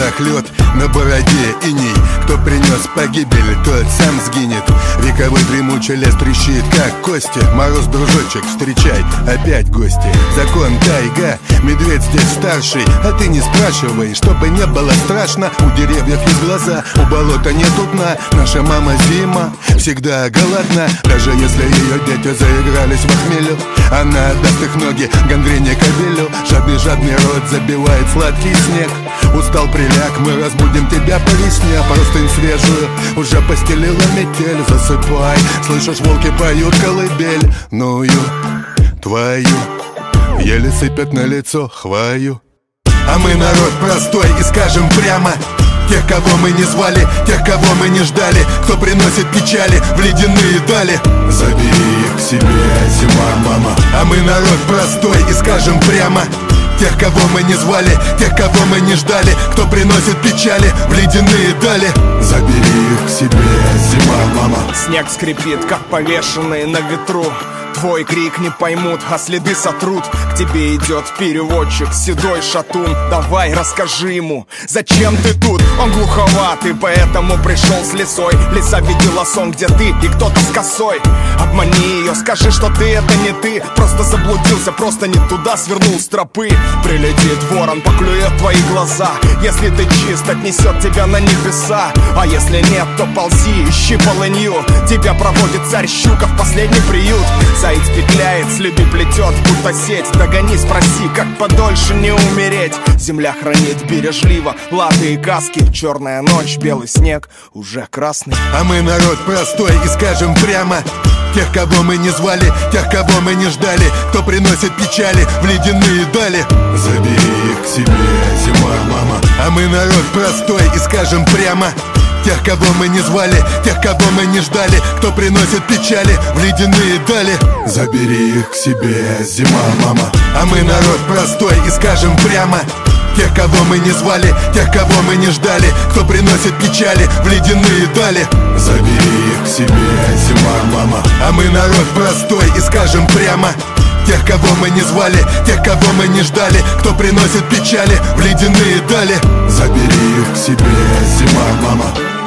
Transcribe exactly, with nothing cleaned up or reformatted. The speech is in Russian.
глазах лед, на бороде иней. Кто принес погибель, тот сам сгинет. Вековой дремучий лес трещит, как кости. Мороз, дружочек, встречай, опять гости. Закон тайга, медведь здесь старший. А ты не спрашивай, чтобы не было страшно. У деревьев есть глаза, у болота нету дна. Наша мама зима всегда голодна. Даже если ее дети заигрались в охмелю, она отдаст их ноги гангрене кобелю. Жадный, жадный рот забивает сладкий снег. Устал, приляг, мы разбудим тебя по весне. Простынь свежую уже постелила метель. Засыпай, слышишь, волки поют колыбель. Ну ю, твою, еле сыпят на лицо хвою. А мы народ простой и скажем прямо: тех, кого мы не звали, тех, кого мы не ждали, кто приносит печали в ледяные дали. Забери их к себе, зима, мама. А мы народ простой и скажем прямо: тех, кого мы не звали, тех, кого мы не ждали, кто приносит печали в ледяные дали. Забери их к себе, зима, мама. Снег скрипит, как повешенный на ветру. Твой крик не поймут, а следы сотрут. К тебе идет переводчик, седой шатун. Давай, расскажи ему, зачем ты тут? Он глуховатый, поэтому пришел с лесой. Лиса видела сон, где ты и кто-то с косой. Обмани ее, скажи, что ты это не ты. Просто заблудился, просто не туда свернул с тропы. Прилетит ворон, поклюет твои глаза. Если ты чист, отнесет тебя на небеса. А если нет, то ползи, ищи полынью. Тебя проводит царь щука в последний приют. Заяц петляет, слюди плетет, будто сеть. Догони, спроси, как подольше не умереть. Земля хранит бережливо латы и каски. Черная ночь, белый снег, уже красный. А мы народ простой и скажем прямо: тех, кого мы не звали, тех, кого мы не ждали, кто приносит печали в ледяные дали. Забери их к себе, зима, мама. А мы народ простой и скажем прямо: тех, кого мы не звали, тех, кого мы не ждали, кто приносит печали в ледяные дали. Забери их к себе, зима, мама. А мы народ простой и скажем прямо: тех, кого мы не звали, тех, кого мы не ждали, кто приносит печали в ледяные дали. Забери их к себе, зима, мама. А мы народ простой и скажем прямо: тех, кого мы не звали, тех, кого мы не ждали, кто приносит печали в ледяные дали. Забери их к себе, зима, мама.